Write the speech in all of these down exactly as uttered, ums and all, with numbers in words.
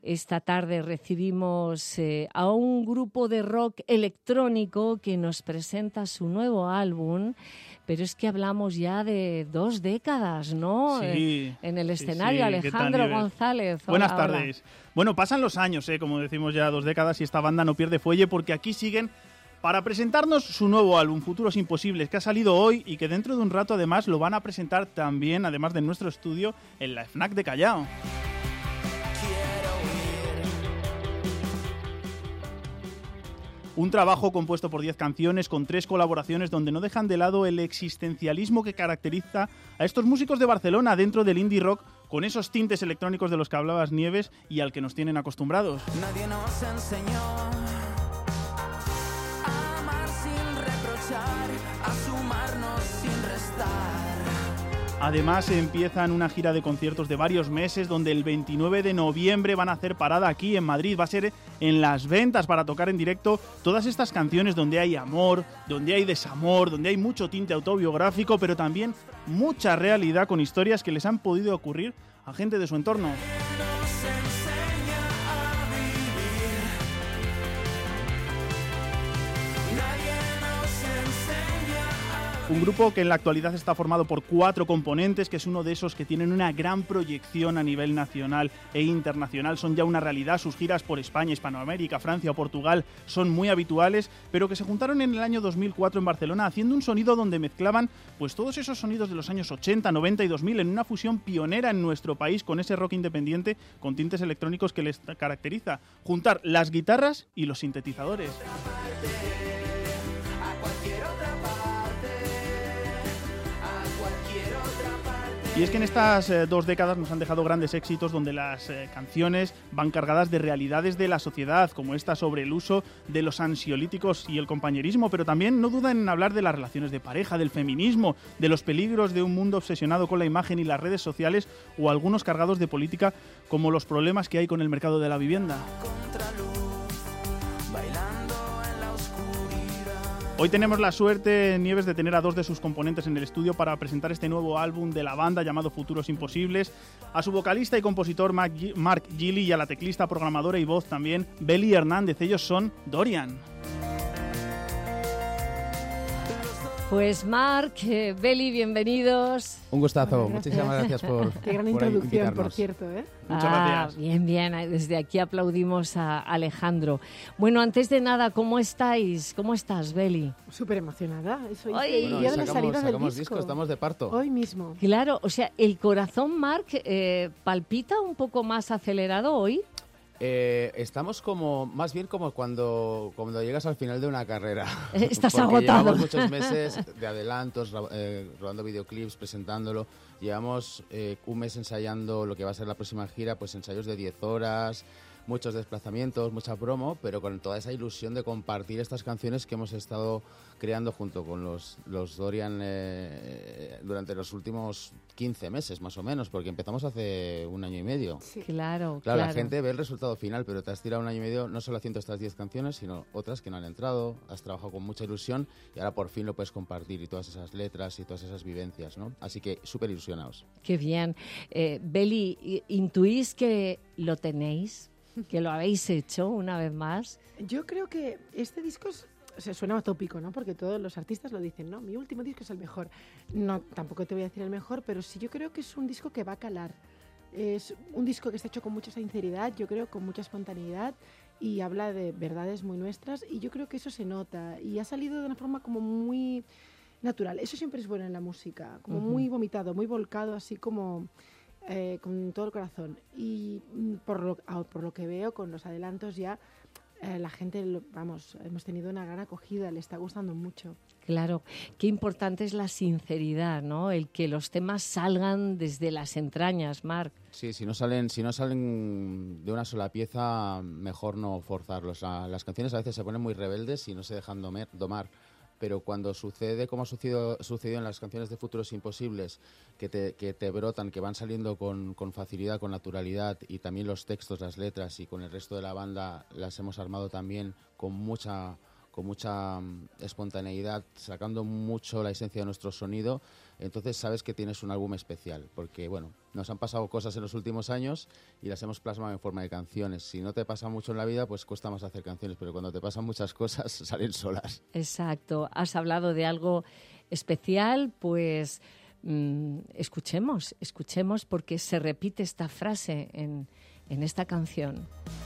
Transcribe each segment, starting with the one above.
Esta tarde recibimos eh, a un grupo de rock electrónico que nos presenta su nuevo álbum, pero es que hablamos ya de dos décadas, ¿no? Sí. Eh, en el escenario, sí, sí. Alejandro González. Hola, Buenas hola. tardes. Bueno, pasan los años, ¿eh? Como decimos ya, dos décadas y esta banda no pierde fuelle porque aquí siguen para presentarnos su nuevo álbum, Futuros Imposibles, que ha salido hoy y que dentro de un rato además lo van a presentar también, además de en nuestro estudio, en la FNAC de Callao. Un trabajo compuesto por diez canciones con tres colaboraciones donde no dejan de lado el existencialismo que caracteriza a estos músicos de Barcelona dentro del indie rock, con esos tintes electrónicos de los que hablabas, Nieves, y al que nos tienen acostumbrados. Nadie nos enseñó a amar sin reprochar, a sumarnos sin restar. Además empiezan una gira de conciertos de varios meses donde el veintinueve de noviembre van a hacer parada aquí en Madrid. Va a ser en Las Ventas para tocar en directo todas estas canciones donde hay amor, donde hay desamor, donde hay mucho tinte autobiográfico, pero también mucha realidad con historias que les han podido ocurrir a gente de su entorno. Un grupo que en la actualidad está formado por cuatro componentes, que es uno de esos que tienen una gran proyección a nivel nacional e internacional. Son ya una realidad, sus giras por España, Hispanoamérica, Francia o Portugal son muy habituales, pero que se juntaron en el año dos mil cuatro en Barcelona haciendo un sonido donde mezclaban pues todos esos sonidos de los años ochenta, noventa y dos mil en una fusión pionera en nuestro país con ese rock independiente con tintes electrónicos que les caracteriza. Juntar las guitarras y los sintetizadores. Y es que en estas eh, dos décadas nos han dejado grandes éxitos donde las eh, canciones van cargadas de realidades de la sociedad, como esta sobre el uso de los ansiolíticos y el compañerismo, pero también no dudan en hablar de las relaciones de pareja, del feminismo, de los peligros de un mundo obsesionado con la imagen y las redes sociales, o algunos cargados de política, como los problemas que hay con el mercado de la vivienda. Hoy tenemos la suerte, Nieves, de tener a dos de sus componentes en el estudio para presentar este nuevo álbum de la banda llamado Futuros Imposibles, a su vocalista y compositor Mark Gilly y a la teclista, programadora y voz también Beli Hernández. Ellos son Dorian. Pues Mark, eh, Beli, bienvenidos. Un gustazo, Bueno, gracias. muchísimas gracias por Qué gran por introducción, invitarnos. por cierto, ¿eh? Muchas ah, gracias. Bien, bien. Desde aquí aplaudimos a Alejandro. Bueno, antes de nada, ¿cómo estáis? ¿Cómo estás, Beli? Súper emocionada. Es hoy Ay. el Bueno, día de la sacamos, salida del sacamos disco. disco, estamos de parto. Hoy mismo. Claro, o sea, ¿el corazón, Mark, eh, palpita un poco más acelerado hoy? Eh, estamos como, más bien como cuando, cuando llegas al final de una carrera. Estás Porque agotado. Llevamos muchos meses de adelantos, ra- eh, rodando videoclips, presentándolo. Llevamos eh, un mes ensayando lo que va a ser la próxima gira, pues ensayos de diez horas, muchos desplazamientos, mucha promo, pero con toda esa ilusión de compartir estas canciones que hemos estado creando junto con los, los Dorian eh, durante los últimos quince meses más o menos, porque empezamos hace un año y medio. Sí. Claro, Claro, claro. la gente ve el resultado final, pero te has tirado un año y medio no solo haciendo estas diez canciones, sino otras que no han entrado, has trabajado con mucha ilusión y ahora por fin lo puedes compartir y todas esas letras y todas esas vivencias, ¿no? Así que súper ilusionados. Qué bien. Eh, Beli, i- ¿intuís que lo tenéis? ¿Que lo habéis hecho una vez más? Yo creo que este disco es, o sea, suena tópico, ¿no? Porque todos los artistas lo dicen, ¿no? Mi último disco es el mejor. No, tampoco te voy a decir el mejor, pero sí yo creo que es un disco que va a calar. Es un disco que está hecho con mucha sinceridad, yo creo, con mucha espontaneidad y habla de verdades muy nuestras y yo creo que eso se nota y ha salido de una forma como muy natural. Eso siempre es bueno en la música, como Ujú. muy vomitado, muy volcado, así como eh, con todo el corazón. Y mm, por lo, ah, por lo que veo con los adelantos ya, eh, la gente, lo- vamos, hemos tenido una gran acogida, le está gustando mucho. Claro, qué importante es la sinceridad, ¿no? El que los temas salgan desde las entrañas, Marc. Sí, si no salen, si no salen de una sola pieza, mejor no forzarlos. La- las canciones a veces se ponen muy rebeldes y no se dejan domer- domar. Pero cuando sucede, como ha sucedido, sucedido en las canciones de Futuros Imposibles, que te, que te brotan, que van saliendo con, con facilidad, con naturalidad, y también los textos, las letras, y con el resto de la banda las hemos armado también con mucha con mucha um, espontaneidad, sacando mucho la esencia de nuestro sonido, entonces sabes que tienes un álbum especial, porque bueno, nos han pasado cosas en los últimos años y las hemos plasmado en forma de canciones. Si no te pasa mucho en la vida, pues cuesta más hacer canciones, pero cuando te pasan muchas cosas, salen solas. Exacto. Has hablado de algo especial, pues mmm, escuchemos, escuchemos porque se repite esta frase en, en esta canción.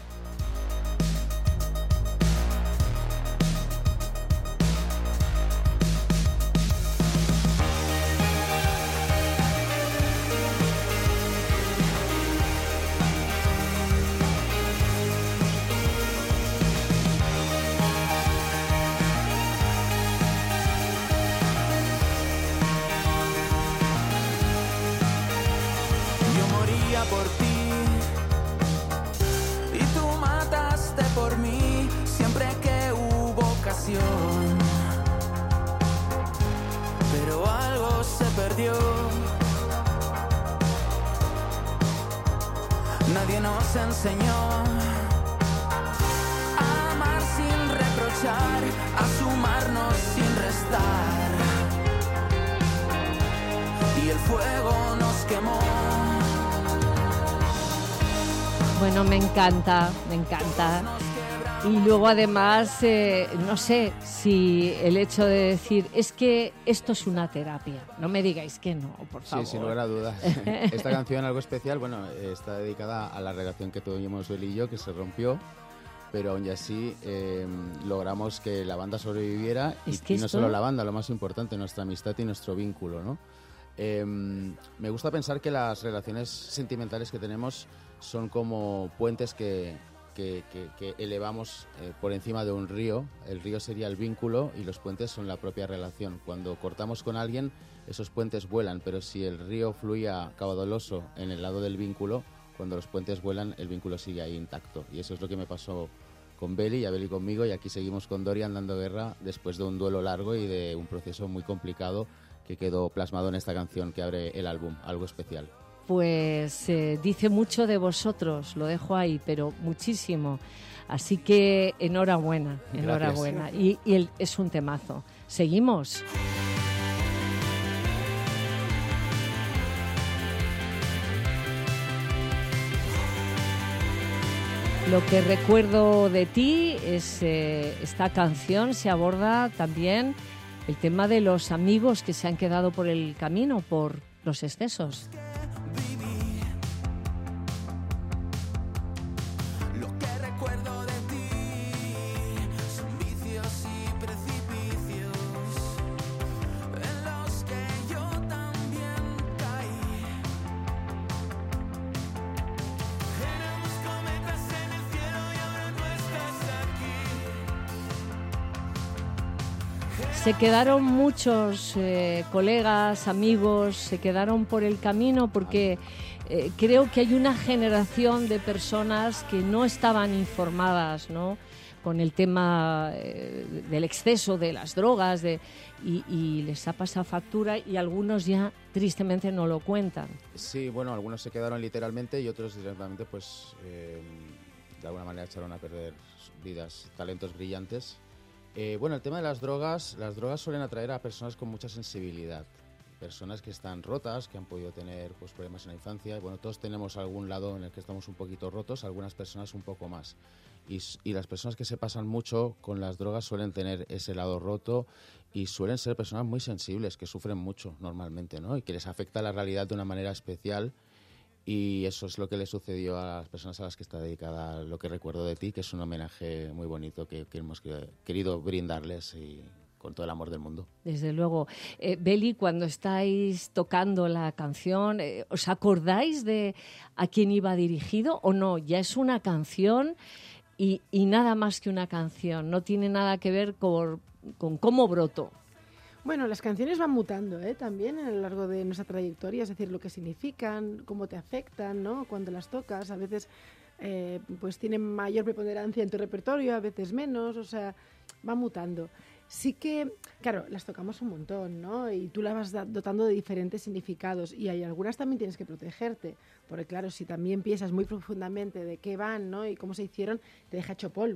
Por ti y tú mataste por mí siempre que hubo ocasión, pero algo se perdió. Nadie nos enseñó a amar sin reprochar, a sumarnos sin restar, y el fuego nos quemó. Bueno, me encanta, me encanta. Y luego además, eh, no sé si el hecho de decir, es que esto es una terapia. No me digáis que no, por favor. Sí, sin lugar a dudas. Esta canción, algo especial, bueno, está dedicada a la relación que tuvimos él y yo, que se rompió, pero aún así eh, logramos que la banda sobreviviera y, es que y no esto... solo la banda, lo más importante, nuestra amistad y nuestro vínculo, ¿no? Eh, me gusta pensar que las relaciones sentimentales que tenemos son como puentes que, que, que, que elevamos eh, por encima de un río. El río sería el vínculo y los puentes son la propia relación. Cuando cortamos con alguien, esos puentes vuelan, pero si el río fluía caudaloso en el lado del vínculo, cuando los puentes vuelan, el vínculo sigue ahí intacto. Y eso es lo que me pasó con Beli y a Beli conmigo, y aquí seguimos con Dorian dando guerra después de un duelo largo y de un proceso muy complicado que quedó plasmado en esta canción que abre el álbum, Algo Especial. Pues eh, dice mucho de vosotros, lo dejo ahí, pero muchísimo. Así que enhorabuena, enhorabuena. Y, y el, es un temazo. Seguimos. Lo que recuerdo de ti es eh, esta canción, se aborda también el tema de los amigos que se han quedado por el camino, por los excesos. Se quedaron muchos eh, colegas, amigos, se quedaron por el camino porque eh, creo que hay una generación de personas que no estaban informadas, ¿no?, con el tema eh, del exceso de las drogas de, y, y les ha pasado factura y algunos ya tristemente no lo cuentan. Sí, bueno, algunos se quedaron literalmente y otros directamente pues eh, de alguna manera echaron a perder vidas, talentos brillantes. Eh, bueno, el tema de las drogas, las drogas suelen atraer a personas con mucha sensibilidad, personas que están rotas, que han podido tener pues, problemas en la infancia. Bueno, todos tenemos algún lado en el que estamos un poquito rotos, algunas personas un poco más. Y, y las personas que se pasan mucho con las drogas suelen tener ese lado roto y suelen ser personas muy sensibles, que sufren mucho normalmente, ¿no? Y que les afecta la realidad de una manera especial. Y eso es lo que le sucedió a las personas a las que está dedicada Lo que recuerdo de ti, que es un homenaje muy bonito que, que hemos querido brindarles y con todo el amor del mundo. Desde luego. Eh, Beli, cuando estáis tocando la canción, eh, ¿os acordáis de a quién iba dirigido o no? Ya es una canción y, y nada más que una canción. No tiene nada que ver con, con cómo brotó. Bueno, las canciones van mutando, ¿eh? También a lo largo de nuestra trayectoria, es decir, lo que significan, cómo te afectan, ¿no? Cuando las tocas, a veces eh, pues tienen mayor preponderancia en tu repertorio, a veces menos, o sea, va mutando. Sí que, claro, las tocamos un montón, ¿no? Y tú las vas dotando de diferentes significados y hay algunas también tienes que protegerte, porque claro, si también piensas muy profundamente de qué van, ¿no? Y cómo se hicieron, te deja hecho polvo.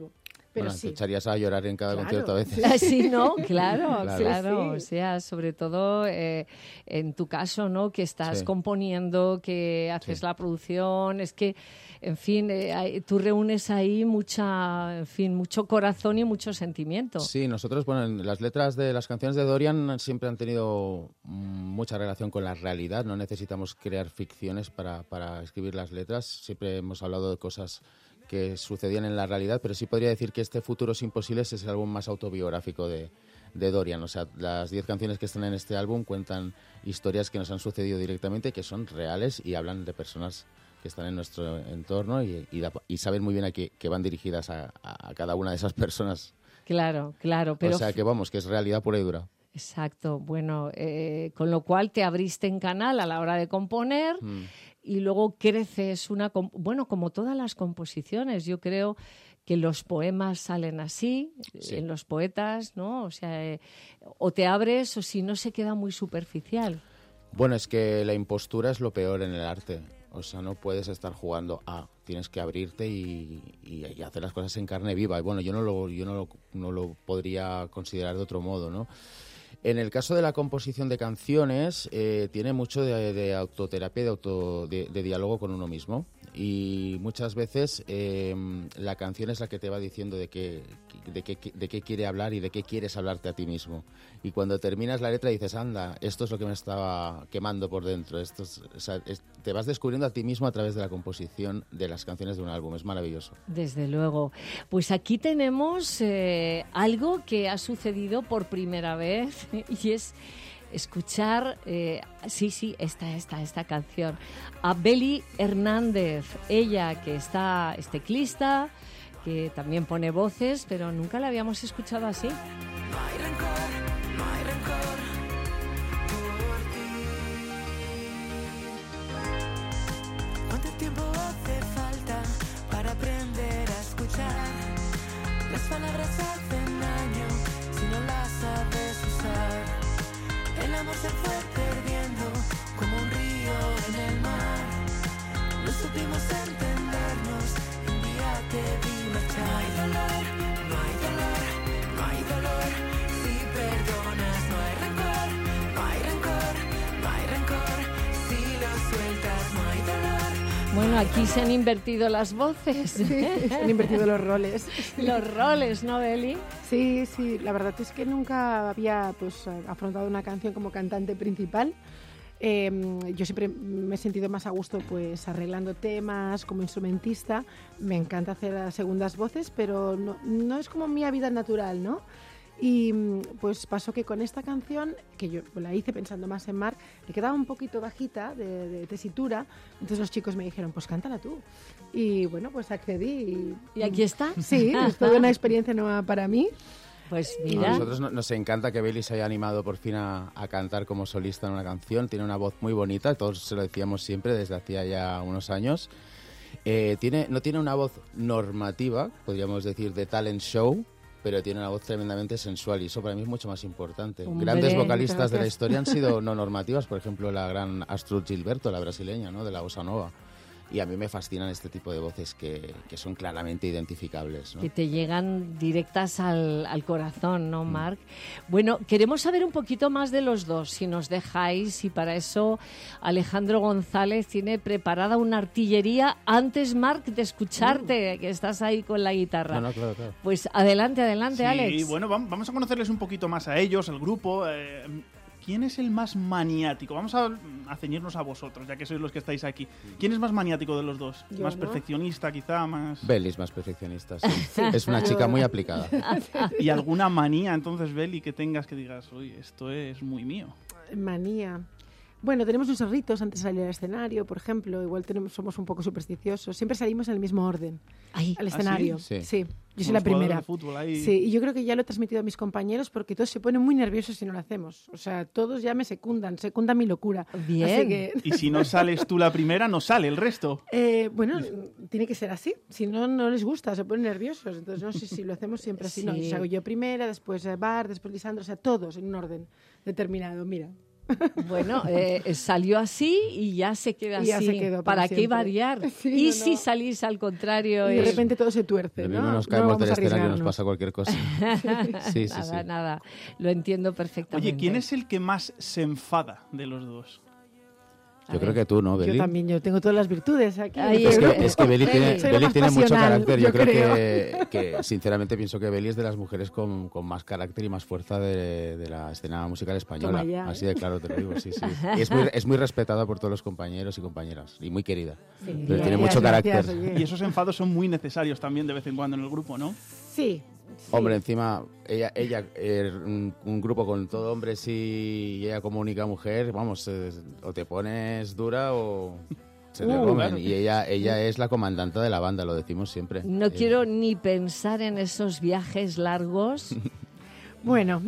Pero bueno, sí. te echarías a llorar en cada Claro. concierto a veces. Sí, ¿no? Claro, Claro. claro. Sí, sí. O sea, sobre todo eh, en tu caso, ¿no? Que estás Sí. componiendo, que haces Sí. la producción, es que, en fin, eh, hay- tú reúnes ahí mucha, en fin, mucho corazón y mucho sentimiento. Sí, nosotros, bueno, en las letras de las canciones de Dorian siempre han tenido mm, mucha relación con la realidad. No necesitamos crear ficciones para, para escribir las letras. Siempre hemos hablado de cosas que sucedían en la realidad, pero sí podría decir que este Futuros Imposibles es el álbum más autobiográfico de, de Dorian. O sea, las diez canciones que están en este álbum cuentan historias que nos han sucedido directamente, que son reales y hablan de personas que están en nuestro entorno y, y, da- y saben muy bien a qué, que van dirigidas a, a cada una de esas personas. Claro, claro, pero... O sea, que vamos, que es realidad pura y dura. Exacto, bueno, eh, con lo cual te abriste en canal a la hora de componer Mm. y luego creces una... com- Bueno, como todas las composiciones, yo creo que los poemas salen así, Sí. en los poetas, ¿no? O sea, eh, o te abres o si no se queda muy superficial. Bueno, es que la impostura es lo peor en el arte. O sea, no puedes estar jugando a... Tienes que abrirte y, y- y hacer las cosas en carne viva. Y bueno, yo no lo, yo no lo, no lo podría considerar de otro modo, ¿no? En el caso de la composición de canciones, eh, tiene mucho de, de autoterapia, de, auto, de, de diálogo con uno mismo. Y muchas veces eh, la canción es la que te va diciendo de qué, de, qué, de qué quiere hablar y de qué quieres hablarte a ti mismo. Y cuando terminas la letra dices, anda, esto es lo que me estaba quemando por dentro. Esto es, o sea, es- te vas descubriendo a ti mismo a través de la composición de las canciones de un álbum. Es maravilloso. Desde luego. Pues aquí tenemos eh, algo que ha sucedido por primera vez y es escuchar, eh, sí, sí, esta, esta, esta canción, a Beli Hernández, ella que está, es teclista, que también pone voces, pero nunca la habíamos escuchado así. No hay rencor, no hay rencor por ti. ¿Cuánto tiempo hace falta para aprender a escuchar? Las palabras hacen daño si no las sabes usar. El amor se fue perdiendo como un río en el mar. No supimos entendernos, un día te vi marchar. No hay dolor, no hay dolor, no hay dolor. Si perdonas, no hay rencor, no hay rencor, no hay rencor. Si lo sueltas, no hay dolor. Bueno, aquí se han invertido las voces, Se han invertido los roles. los roles, ¿no, Beli? Sí, sí, la verdad es que nunca había pues afrontado una canción como cantante principal. Eh, yo siempre me he sentido más a gusto pues arreglando temas como instrumentista. Me encanta hacer las segundas voces, pero no, no es como mi hábitat natural, ¿no? Y pues pasó que con esta canción, que yo la hice pensando más en Marc, le quedaba un poquito bajita de, de tesitura. Entonces los chicos me dijeron, pues cántala tú. Y bueno, pues accedí. Y aquí está. Sí, es toda una experiencia nueva para mí. Pues A mira, nosotros no- nos encanta que Beli se haya animado por fin a, a cantar como solista en una canción. Tiene una voz muy bonita, todos se lo decíamos siempre desde hacía ya unos años. Eh, tiene, no tiene una voz normativa, podríamos decir, de talent show, pero tiene una voz tremendamente sensual y eso para mí es mucho más importante. Hombre, Grandes vocalistas de la gracias. historia han sido no normativas, por ejemplo la gran Astrud Gilberto, la brasileña, ¿no? De la bossa nova. Y a mí me fascinan este tipo de voces que, que son claramente identificables, ¿no? que te llegan directas al, al corazón, ¿no, Marc? Bueno, queremos saber un poquito más de los dos, si nos dejáis, y para eso Alejandro González tiene preparada una artillería antes, Marc, de escucharte, que estás ahí con la guitarra. No, no, claro, claro. Pues adelante, adelante, Sí, Alex. bueno, vam- vamos a conocerles un poquito más a ellos, al grupo. eh, ¿Quién es el más maniático? Vamos a, a ceñirnos a vosotros, ya que sois los que estáis aquí. ¿Quién es más maniático de los dos? Yo, ¿Más ¿no? perfeccionista, quizá? más Beli es más perfeccionista, sí. Es una chica muy aplicada. ¿Y alguna manía, entonces, Beli, que tengas que digas, uy, esto es muy mío? Manía. Bueno, tenemos nuestros ritos antes de salir al escenario, por ejemplo. Igual tenemos, somos un poco supersticiosos. Siempre salimos en el mismo orden Ay, al escenario. sí? Sí, Sí. yo soy Como la los jugadores primera. de fútbol ahí. Sí, y yo creo que ya lo he transmitido a mis compañeros porque todos se ponen muy nerviosos si no lo hacemos. O sea, todos ya me secundan, secundan mi locura. Bien. Así que, Y si no sales tú la primera, no sale el resto. eh, bueno, tiene que ser así. Si no, no les gusta, se ponen nerviosos. Entonces, no sé si lo hacemos siempre así. No, Sí. yo hago yo primera, después eh, Bar, después Lisandro. O sea, todos en un orden determinado. Mira. Bueno, eh, salió así y ya se queda Y así. ya se quedó para ¿Para qué siempre. variar? Sí, y no, si no. salís al contrario. Y de es- repente todo se tuerce, Lo ¿no? mismo nos No caemos vamos del a escenario y nos arriesgarnos. pasa cualquier cosa. Sí, sí, nada, sí. nada. Lo entiendo perfectamente. Oye, ¿quién es el que más se enfada de los dos? A Yo ver. creo que tú, ¿no, Beli? Yo también, yo tengo todas las virtudes aquí. Ay, Es Pero- que, es que Beli tiene, Soy la Beli más tiene mucho pasional, carácter. Yo, yo creo, creo. Que, que, sinceramente, pienso que Beli es de las mujeres con, con más carácter y más fuerza de, de la escena musical española. Toma ya, Así ¿eh? de claro te lo digo, sí, sí. Y es muy, es muy respetada por todos los compañeros y compañeras y muy querida. Sí, Pero tiene gracias, mucho gracias, carácter. oye. Y esos enfados son muy necesarios también de vez en cuando en el grupo, ¿no? Sí. sí. Hombre, encima, ella, ella eh, un, un grupo con todo hombres y ella como única mujer, vamos, eh, o te pones dura o se te Uh, comen. claro. Y ella, ella es la comandante de la banda, lo decimos siempre. No Eh, quiero ni pensar en esos viajes largos Bueno,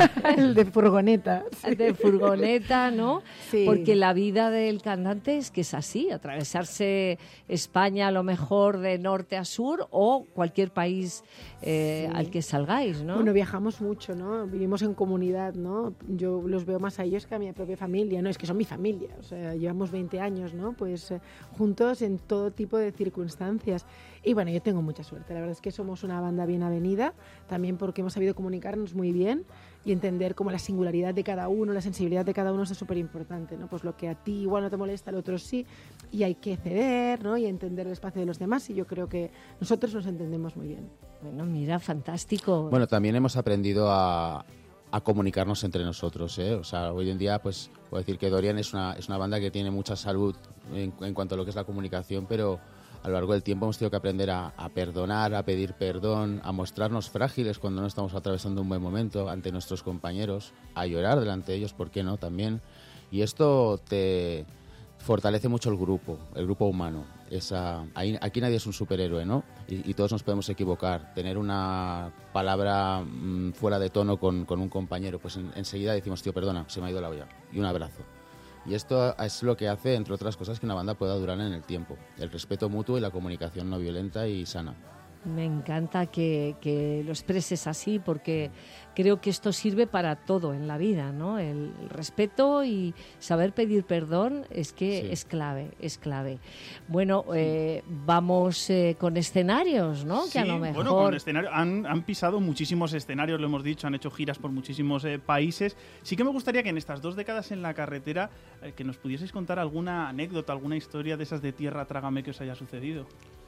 el de furgoneta. sí. de furgoneta, ¿no? Sí. Porque la vida del cantante es que es así, atravesarse España a lo mejor de norte a sur o cualquier país eh, Sí. al que salgáis, ¿no? Bueno, viajamos mucho, ¿no? Vivimos en comunidad, ¿no? Yo los veo más a ellos que a mi propia familia, ¿no? Es que son mi familia, o sea, llevamos veinte años, ¿no? Pues eh, juntos en todo tipo de circunstancias. Y bueno, yo tengo mucha suerte, la verdad es que somos una banda bien avenida, también porque hemos sabido comunicarnos muy bien y entender como la singularidad de cada uno, la sensibilidad de cada uno es súper importante, ¿no? Pues lo que a ti igual no te molesta, al otro sí, y hay que ceder, ¿no? Y entender el espacio de los demás, y yo creo que nosotros nos entendemos muy bien. Bueno, mira, fantástico. Bueno, también hemos aprendido a, a comunicarnos entre nosotros, ¿eh? O sea, hoy en día, pues, puedo decir que Dorian es una, es una banda que tiene mucha salud en, en cuanto a lo que es la comunicación, pero a lo largo del tiempo hemos tenido que aprender a, a perdonar, a pedir perdón, a mostrarnos frágiles cuando no estamos atravesando un buen momento ante nuestros compañeros, a llorar delante de ellos, ¿por qué no? También. Y esto te fortalece mucho el grupo, el grupo humano. Esa, ahí, aquí nadie es un superhéroe, ¿no? Y, y todos nos podemos equivocar. Tener una palabra mmm, fuera de tono con, con un compañero, pues en, enseguida decimos, tío, perdona, se me ha ido la olla. Y un abrazo. Y esto es lo que hace, entre otras cosas, que una banda pueda durar en el tiempo. El respeto mutuo y la comunicación no violenta y sana. Me encanta que, que lo expreses así porque creo que esto sirve para todo en la vida, ¿no? El, el respeto y saber pedir perdón es que Sí. es clave, es clave. Bueno, eh, vamos eh, con escenarios, ¿no? Sí, que a lo mejor... bueno, con escenario, han, han pisado muchísimos escenarios, lo hemos dicho, han hecho giras por muchísimos eh, países. Sí que me gustaría que en estas dos décadas en la carretera eh, que nos pudieseis contar alguna anécdota, alguna historia de esas de tierra trágame que os haya sucedido.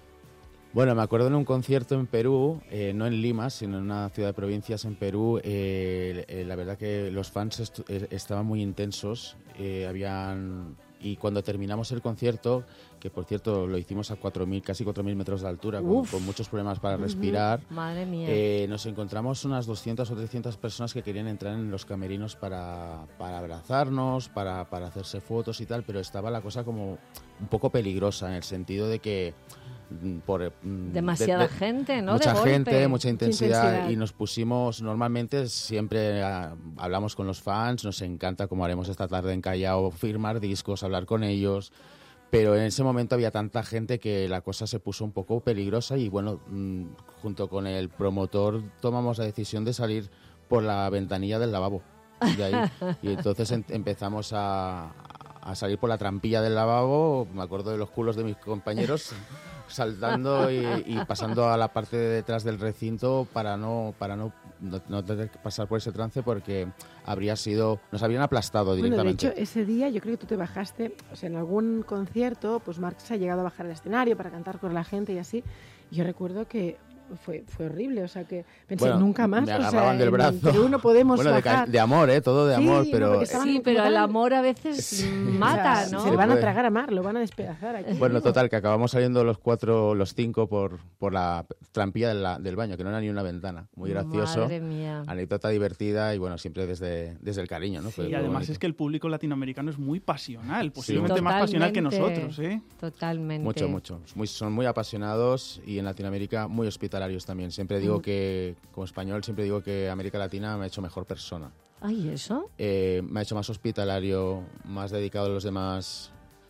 Bueno, me acuerdo en un concierto en Perú, eh, no en Lima, sino en una ciudad de provincias en Perú. Eh, eh, la verdad que los fans estu- eh, estaban muy intensos. Eh, habían y cuando terminamos el concierto, que por cierto lo hicimos a cuatro mil, casi cuatro mil metros de altura, con, Uf. con muchos problemas para respirar, Madre mía. eh, nos encontramos unas doscientas o trescientas personas que querían entrar en los camerinos para, para abrazarnos, para, para hacerse fotos y tal, pero estaba la cosa como un poco peligrosa en el sentido de que mm, por mm, Demasiada de- de- gente, ¿no? mucha de golpe. gente, mucha intensidad, intensidad. y nos pusimos, normalmente siempre ah, hablamos con los fans, nos encanta como haremos esta tarde en Callao, firmar discos, hablar con ellos, pero en ese momento había tanta gente que la cosa se puso un poco peligrosa y bueno, mm, junto con el promotor tomamos la decisión de salir por la ventanilla del lavabo de ahí, y entonces em- empezamos a, a salir por la trampilla del lavabo, me acuerdo de los culos de mis compañeros saltando y, y pasando a la parte de detrás del recinto para no para no, no, no tener que pasar por ese trance porque habría sido nos habrían aplastado Bueno, de directamente. hecho, ese día yo creo que tú te bajaste, o sea, en algún concierto, pues Marc se ha llegado a bajar al escenario para cantar con la gente y así. Y yo recuerdo que fue, fue horrible, o sea, que pensé, Bueno, nunca más. me o sea, agarraban del en brazo. Perú no podemos Bueno, de, ca- bajar. de amor, ¿eh? Todo de Sí, amor, no, pero porque estaban Sí, pero como el tan- amor a veces Sí. mata, O sea, ¿no? Se le van a puede. tragar a Mar, lo van a despedazar aquí. bueno, total, que acabamos saliendo los cuatro, los cinco por, por la trampilla de la- del baño, que no era ni una ventana. Muy gracioso. Madre mía. Anécdota divertida y bueno, siempre desde, desde el cariño, ¿no? Fue Y muy además bonito. es que el público latinoamericano es muy pasional, posiblemente más pasional que Totalmente. nosotros, ¿eh? Totalmente. Mucho, mucho. Muy, son muy apasionados y en Latinoamérica muy hospitalarios también. Siempre digo Mm. que, como español, siempre digo que América Latina me ha hecho mejor persona. Ay, ¿eso? Eh, me ha hecho más hospitalario, más dedicado a los demás.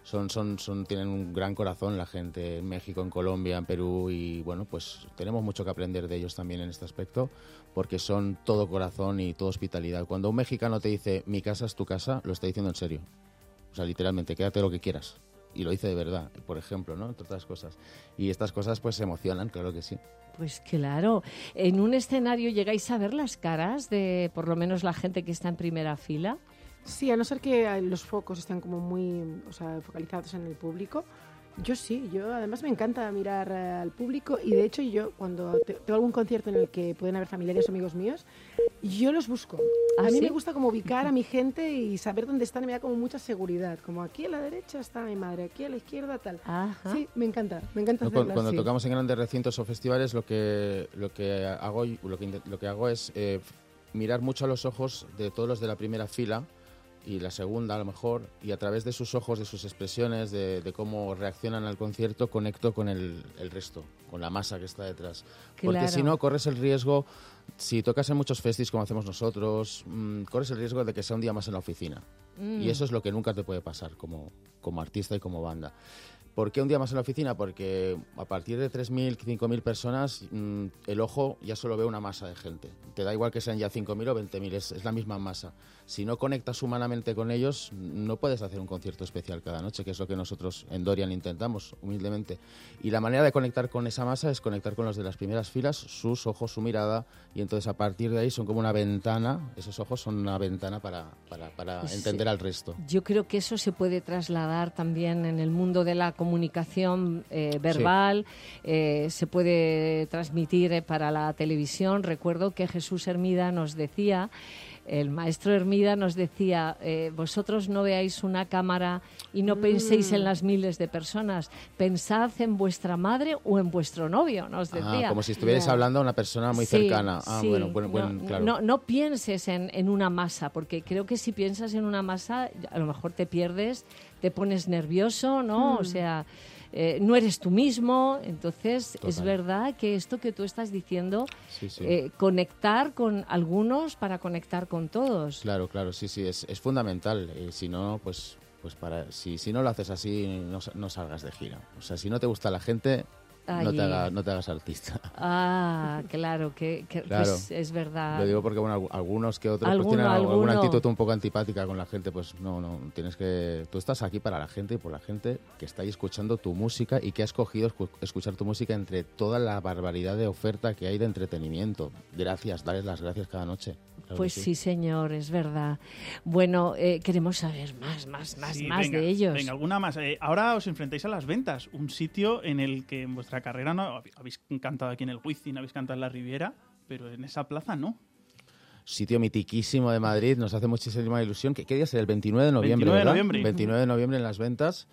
Son, son, son, tienen un gran corazón la gente en México, en Colombia, en Perú y bueno, pues tenemos mucho que aprender de ellos también en este aspecto porque son todo corazón y todo hospitalidad. Cuando un mexicano te dice mi casa es tu casa, lo está diciendo en serio. O sea, literalmente, quédate lo que quieras. Y lo dice de verdad, por ejemplo, ¿no? Entre otras cosas. Y estas cosas pues se emocionan, claro que sí. Pues claro. ¿En un escenario llegáis a ver las caras de por lo menos la gente que está en primera fila? Sí, a no ser que los focos estén como muy, o sea, focalizados en el público. Yo sí, yo además me encanta mirar al público y de hecho yo cuando te, tengo algún concierto en el que pueden haber familiares o amigos míos, yo los busco. ¿Ah, a mí sí? me gusta como ubicar a mi gente y saber dónde están y me da como mucha seguridad. Como aquí a la derecha está mi madre, aquí a la izquierda tal. Ajá. Sí, me encanta, me encanta No, hacerlo cuando cuando así. tocamos en grandes recintos o festivales, lo que, lo que, hago, lo que, lo que hago es eh, mirar mucho a los ojos de todos los de la primera fila y la segunda a lo mejor, y a través de sus ojos, de sus expresiones, de, de cómo reaccionan al concierto, conecto con el, el resto, con la masa que está detrás. Porque Claro. si no, corres el riesgo, si tocas en muchos festis como hacemos nosotros, mmm, corres el riesgo de que sea un día más en la oficina. Mm. Y eso es lo que nunca te puede pasar como, como artista y como banda. ¿Por qué un día más en la oficina? Porque a partir de tres mil, cinco mil personas, mmm, el ojo ya solo ve una masa de gente. Te da igual que sean ya cinco mil o veinte mil, es, es la misma masa. Si no conectas humanamente con ellos, no puedes hacer un concierto especial cada noche, que es lo que nosotros en Dorian intentamos, humildemente. Y la manera de conectar con esa masa es conectar con los de las primeras filas, sus ojos, su mirada, y entonces a partir de ahí son como una ventana, esos ojos son una ventana para, para, para Pues entender sí. al resto. Yo creo que eso se puede trasladar también en el mundo de la comunicación eh, verbal, eh, se puede transmitir eh, para la televisión. Recuerdo que Jesús Hermida nos decía, el maestro Hermida nos decía, eh, vosotros no veáis una cámara y no penséis en las miles de personas, pensad en vuestra madre o en vuestro novio, nos decía. Ah, como si estuvierais Ya. hablando a una persona muy Sí, cercana. Ah, sí. bueno, bueno, no, bueno, claro. no, no pienses en, en una masa, porque creo que si piensas en una masa, a lo mejor te pierdes, te pones nervioso, ¿no? Mm. O sea, eh, no eres tú mismo. Entonces, es Total. verdad que esto que tú estás diciendo, Sí, sí. eh, conectar con algunos para conectar con todos. Claro, claro, sí, sí, es, es fundamental. Eh, si no, pues, pues para, si, si no lo haces así, no, sa- no salgas de gira. O sea, si no te gusta la gente, no Ahí. te, haga- no te hagas artista. Ah, claro, que, que Claro. pues es verdad. Lo digo porque bueno, algu- algunos que otros Alguno, pues tienen algo- alguna alguno. actitud un poco antipática con la gente, pues no, no, tienes que... Tú estás aquí para la gente y por la gente que está ahí escuchando tu música y que ha escogido escu- escuchar tu música entre toda la barbaridad de oferta que hay de entretenimiento. Gracias, dales las gracias cada noche. Claro Pues que sí, señor, es verdad. Bueno, eh, queremos saber más, más, más, Sí, más venga, de ellos. Venga, alguna más. Eh, ahora os enfrentáis a las ventas, un sitio en el que en vuestra carrera no habéis cantado aquí en el Wizzing, habéis cantado en la Riviera, pero en esa plaza no. Sitio mitiquísimo de Madrid, nos hace muchísima ilusión. ¿Qué, qué día será? El veintinueve de noviembre, veintinueve de ¿verdad? noviembre. veintinueve de noviembre en las ventas.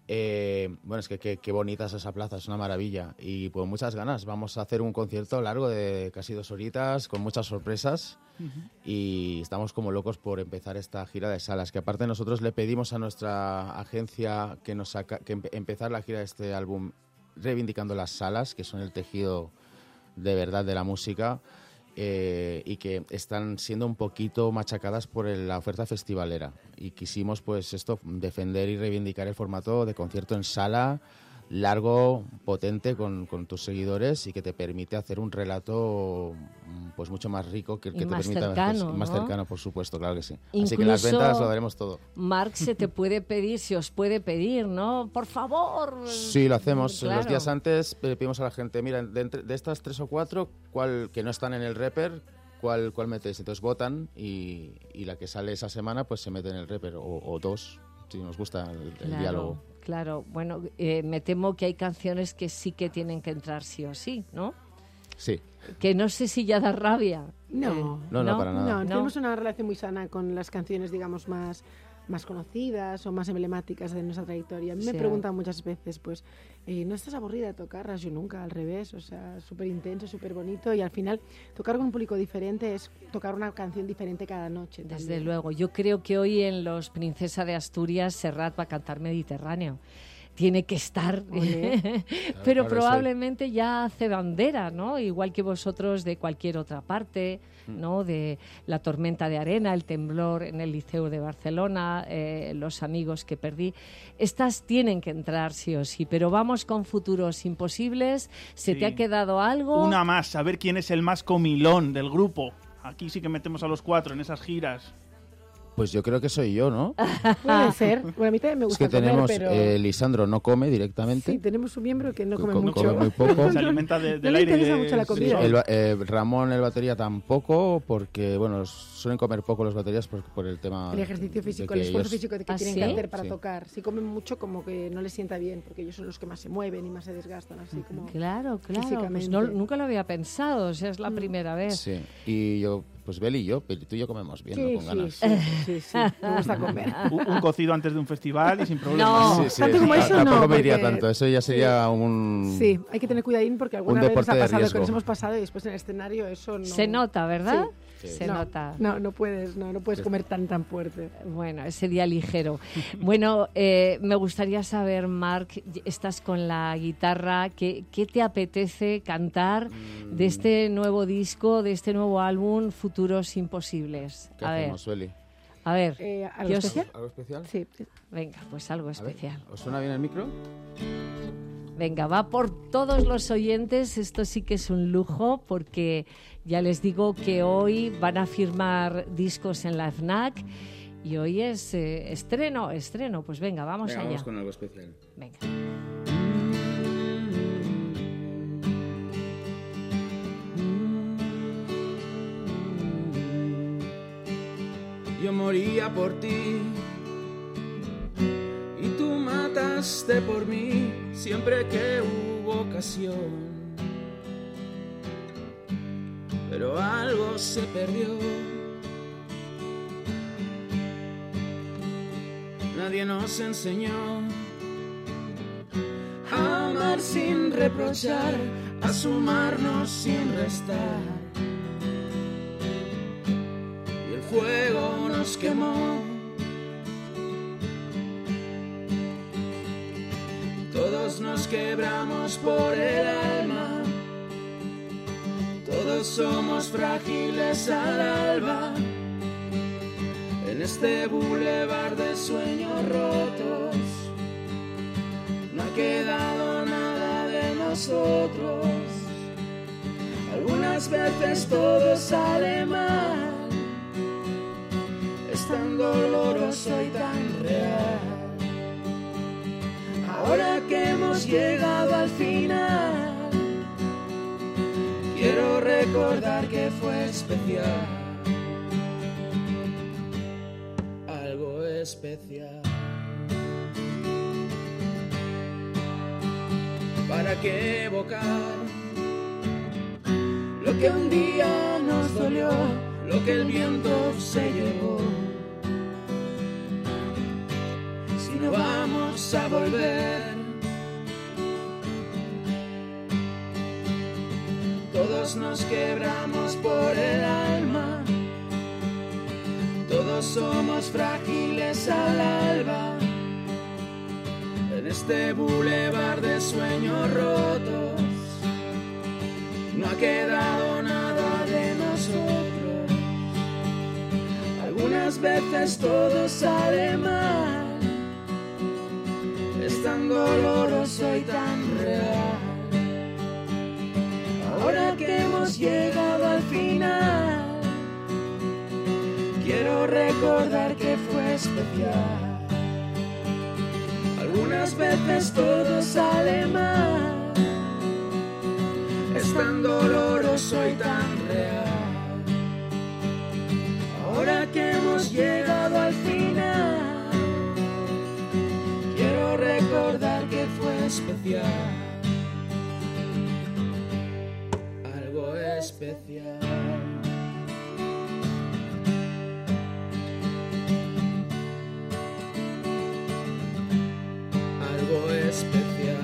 Eh, bueno, es que qué, qué bonita es esa plaza, es una maravilla. Y pues muchas ganas. Vamos a hacer un concierto largo de casi dos horitas, con muchas sorpresas. Y estamos como locos por empezar esta gira de salas. Que aparte nosotros le pedimos a nuestra agencia que nos saca, que empe- empezar la gira de este álbum reivindicando las salas, que son el tejido de verdad de la música. Eh, y que están siendo un poquito machacadas por el- la oferta festivalera y quisimos pues esto defender y reivindicar el formato de concierto en sala largo, potente con, con tus seguidores y que te permite hacer un relato mm, pues mucho más rico que el Y que te más permite cercano, más ¿no? cercano, por supuesto, claro que sí. Así que en las Incluso- ventas lo daremos todo. Marc, se te puede pedir, se os puede pedir, ¿no? Por favor. Sí, lo hacemos. Claro. Los días antes le pedimos a la gente, mira, de, entre- de estas tres o cuatro, cuál que no están en el Reper, ¿cuál, cuál metéis? Entonces votan y, y la que sale esa semana pues se mete en el Reper, o, o dos, si nos gusta el, el Claro, diálogo. claro. Bueno, eh, me temo que hay canciones que sí que tienen que entrar sí o sí, ¿no? Sí, Que no sé si ya da rabia. No. Eh, No, no, para nada. No, No. tenemos una relación muy sana con las canciones, digamos, más, más conocidas o más emblemáticas de nuestra trayectoria. A mí me Sí. preguntan muchas veces, pues, eh, ¿no estás aburrida de tocarlas? Yo nunca, al revés, o sea, súper intenso, súper bonito y al final tocar con un público diferente es tocar una canción diferente cada noche. Desde también. luego. Yo creo que hoy en Los Princesa de Asturias, Serrat va a cantar Mediterráneo. tiene que estar, Olé. pero Claro, probablemente ya hace bandera, ¿no? Igual que vosotros de cualquier otra parte, ¿no? De la tormenta de arena, el temblor en el Liceo de Barcelona, eh, los amigos que perdí. Estas tienen que entrar sí o sí, pero vamos con futuros imposibles. ¿Se Sí. te ha quedado algo? Una más, a ver quién es el más comilón del grupo. Aquí sí que metemos a los cuatro en esas giras. Pues yo creo que soy yo, ¿no? Puede ser. Bueno, a mí también me Es gusta que tenemos, comer, pero... eh, Lisandro no come directamente. Sí, tenemos un miembro que no Co- come co- mucho. come muy poco. Se alimenta de- No del le aire. interesa de- mucho la sí, comida. El ba- eh, Ramón, el batería, tampoco, porque, bueno, suelen comer poco los baterías por, por el tema... El ejercicio de físico, que el esfuerzo ellos- físico que ¿Ah, tienen sí? que hacer para Sí. tocar. Si comen mucho, como que no les sienta bien, porque ellos son los que más se mueven y más se desgastan, así como... Claro, claro. Pues Físicamente. no, nunca lo había pensado, o sea, es la Mm. primera vez. Sí, y yo, pues Beli y yo, Beli, tú y yo comemos bien, ¿no? Sí, Con sí, ganas. sí, sí, sí, me gusta comer. Un, un cocido antes de un festival y sin problema. No. Sí, sí, Tanto como ta- eso, tampoco no, me iría porque- tanto, eso ya sería un... Sí, hay que tener cuidadín porque alguna vez nos deporte ha de pasado que riesgo. nos hemos pasado y después en el escenario eso no... Se nota, ¿verdad? Sí. Sí. Se no, nota. No, no puedes, no, no puedes Sí. comer tan tan fuerte. Bueno, ese día ligero. Bueno, eh, me gustaría saber, Marc, estás con la guitarra, ¿qué, qué te apetece cantar de este nuevo disco, de este nuevo álbum, Futuros Imposibles? ¿Qué A ver, hacemos, Beli? a ver, Eh, ¿Algo Yo- especial? ¿Algo especial? Sí, sí. venga, pues algo A ver, especial. ¿os suena bien el micro? Venga, va por todos los oyentes, esto sí que es un lujo porque ya les digo que hoy van a firmar discos en la FNAC y hoy es eh, estreno, estreno, pues venga, vamos Venga, allá. vamos con algo especial. Venga. Yo moría por ti y tú mataste por mí siempre que hubo ocasión. Pero algo se perdió. Nadie nos enseñó a amar sin reprochar, a sumarnos sin restar. Y el fuego nos quemó. Todos nos quebramos por el alma. Todos somos frágiles al alba. En este bulevar de sueños rotos no ha quedado nada de nosotros. Algunas veces todo sale mal. Es tan doloroso y tan real. Ahora que hemos llegado al final, quiero recordar que fue especial. Algo especial. ¿Para qué evocar lo que un día nos dolió, lo que el viento se llevó? Si no vamos a volver, todos nos quebramos por el alma. Todos somos frágiles al alba. En este bulevar de sueños rotos no ha quedado nada de nosotros. Algunas veces todo sale mal. Es tan doloroso y tan real. Ahora que hemos llegado al final, quiero recordar que fue especial. Algunas veces todo sale mal. Es tan doloroso y tan real. Ahora que hemos llegado al final, quiero recordar que fue especial. Algo especial. Algo especial.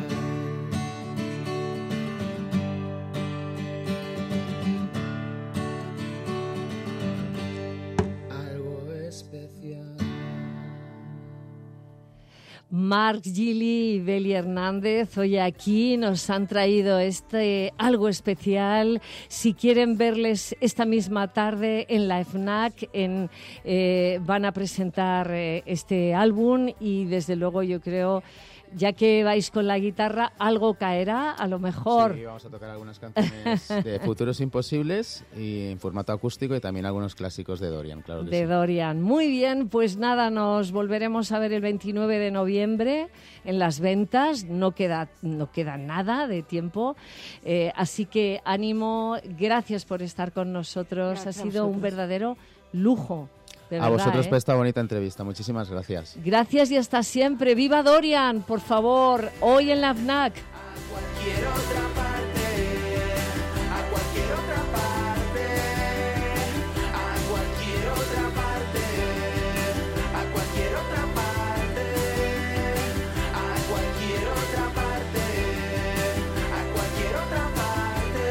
Algo especial. Marc Gili y Beli Hernández hoy aquí nos han traído este algo especial. Si quieren verles esta misma tarde en la FNAC, en, eh, van a presentar eh, este álbum y desde luego yo creo, ya que vais con la guitarra, algo caerá, a lo mejor. Sí, vamos a tocar algunas canciones de Futuros Imposibles y en formato acústico y también algunos clásicos de Dorian, claro que De sí. Dorian. Muy bien, pues nada, nos volveremos a ver el veintinueve de noviembre en las ventas. No queda, no queda nada de tiempo. Eh, así que ánimo, gracias por estar con nosotros. Gracias ha a sido un vosotros. verdadero lujo. De A verdad, vosotros ¿eh? por esta bonita entrevista. Muchísimas gracias. Gracias y hasta siempre. ¡Viva Dorian! Por favor, hoy en la FNAC. Cualquier otra parte, a cualquier otra parte, a cualquier otra parte, a cualquier otra parte, a cualquier otra parte, a cualquier otra parte.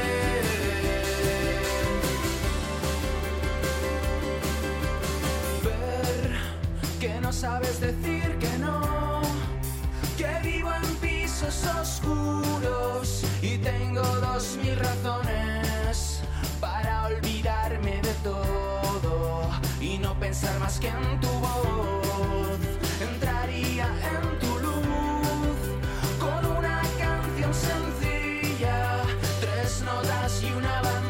Ver que no sabes decir que no, que vivo en pisos oscuros y tengo dos mil razones para olvidarme de todo y no pensar más que en tu voz. Entraría en tu luz con una canción sencilla, tres notas y una banda.